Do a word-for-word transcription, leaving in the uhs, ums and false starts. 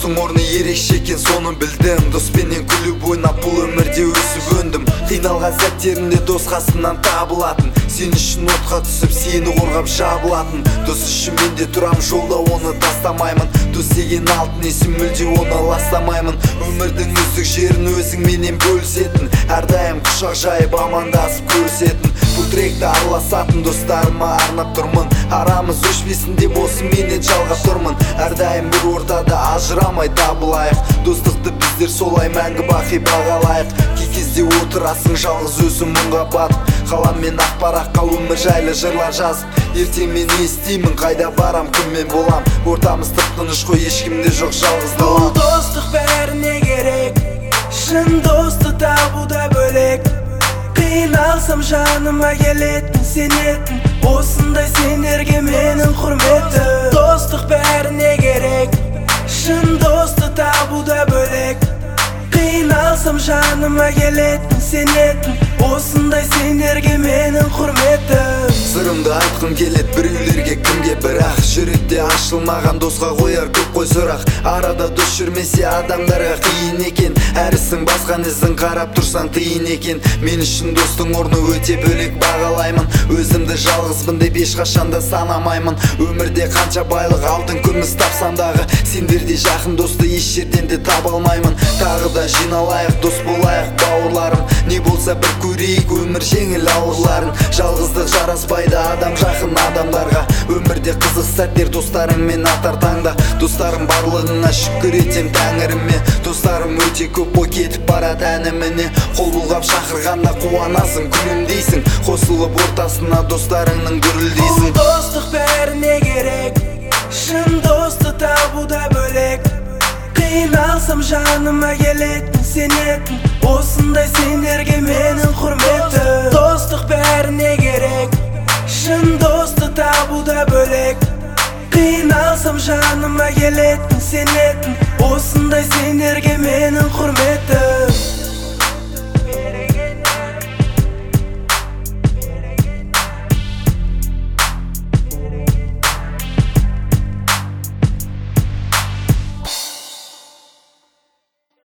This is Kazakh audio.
достың орны ерекше екен, соны білдім. Доспенен күліп ойнап бұл өмірде өсіп өндім. Қиналған сәттерінде дос қасынан табылатын, сен үшін отқа түсіп сені қорғап жабылатын. Дос үшін мен де тұрам жолда, оны тастамаймын. Дос деген алтын есім, мүлде оны ластамаймын. Өмірдің үздік жерін өзіңменен бөлісетін, әрдайым құшақ жайып амандасып көрісетін. Бұл тректі араласатын достарыма арнап тұрмын. Арамыз өшпесін деп осы менен жалғап тұрмын. Әрдайым бір ортада ажырамай табылайық. Достықты біздер солай мәңгі бақи бағалайық. Кей кезде отырасың жалғыз өзім мұңға батып, қаламмен ақ параққа өмір жайлы жырлар жазып. Ертең мен не істеймін, қайда барам, кіммен болам? Ортамыз тып-тыныш қой, ешкімде жоқ жалғыз далам. Бұл достық бәріне керек, шын досты табу да бөлек. Қиналсам жаныма келетін, сенетін, осындай сендерге менің құрметім. Достық бәріне керек, шын досты табу да бөлек. Қиналсам жаныма келетін, сенетін, осындай сендерге менің құрметім. Сырымды айтқым келет біреулерге, кімге, бірақ жүректе ашылмаған досқа қояр көп қой сұрақ. Арада дос жүрмесе адамдарға қиын екен, әрісің басқан ізін қарап тұрсаң тиын екен. Мен үшін достың орны өте бөлек бағалаймын. Өзімді жалғызбын деп ешқашанда санамаймын. Өмірде қанша байлық, алтын күміс тапсам дағы, сендердей жақын досты еш жерден де таба алмаймын. Тағы да жиналайық, дос болайық бауырларым. Не болса бір көрейік өмір жеңіл ауырларын. Жалғыздық жараспайды адам жақын адамдарға. Өмірде қызық сәттер достарыңмен атар таңда. Достарым барлығына шүкір етем тәңіріме. Достарым өте көп ой кетіп барат әніміне. Қол бұлғап шақырғанда қуанасың, күлімдейсің. Қосылып ортасына достарыңның гүрілдейсің. Бұл достық бәріне керек, шын досты табу да бөлек. Қиналсам жаныма келетін, сенетін, осындай сендерге менің құрметім. Достық бәріне керек, шын досты табу да бөлек. Қиналсам жаныма келетін, сенетін, осындай сендерге менің құрметім.